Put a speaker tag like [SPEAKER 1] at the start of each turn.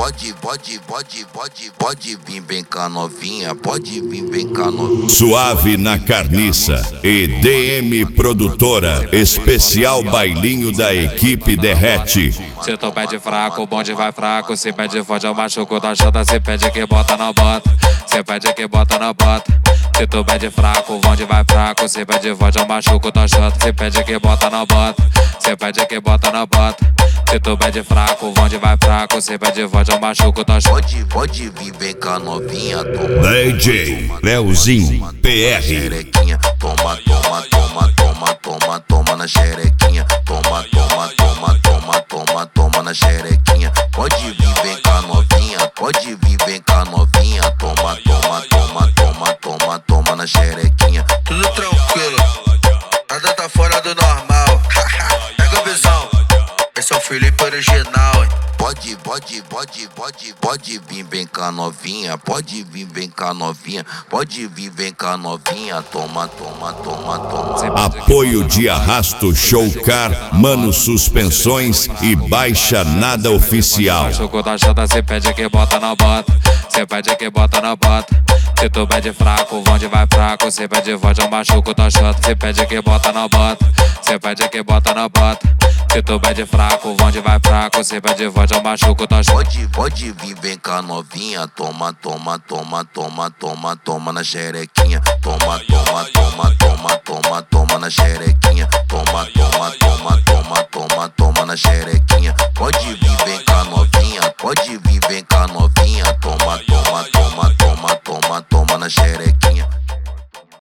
[SPEAKER 1] Pode vir, vem cá novinha, pode vir, vem cá novinha.
[SPEAKER 2] Suave na Carniça e DM Produtora, especial bailinho da equipe Derrete.
[SPEAKER 3] Se tu pede fraco, o bonde vai fraco. Se pede forte, eu machuco da chota. Se pede que bota, não bota. Se pede que bota, não bota. Se tu pede fraco, o bonde vai fraco. Se pede forte, eu machuco da chota. Se pede que bota, não bota. Se pede que bota, não bota. Se tu pede fraco, o bonde vai fraco. Se pede forte, eu machuco da chota.
[SPEAKER 1] Pode vir, vem cá novinha, toma.
[SPEAKER 2] DJ Leozinho PR.
[SPEAKER 1] Xerequinha, toma na xerequinha. Toma na xerequinha. Pode vir, vem cá novinha. Pode vir, vem cá novinha. Toma na xerequinha.
[SPEAKER 4] Tudo tranquilo, nada tá fora do normal. Pega a visão, esse é o Felipe original, hein?
[SPEAKER 1] Pode vir, vem cá novinha. Pode vir, vem cá novinha. Pode vir, vem cá novinha. Toma.
[SPEAKER 2] Apoio de Arrasto Showcar, Mano Suspensões e Baixa Nada Oficial.
[SPEAKER 3] Machuco da chota, se pede que bota, não bota. Se pede que bota, não bota. Se tu pede fraco, o bonde vai fraco. Se pede forte, eu machuco da chota. Se pede que bota, não bota. Se pede que bota, não bota. Se tu pede fraco, o bonde vai fraco. Se pede forte, eu machuco da chota.
[SPEAKER 1] Pode vir, vem cá novinha. Toma na xerequinha. Toma na xerequinha. Toma na xerequinha.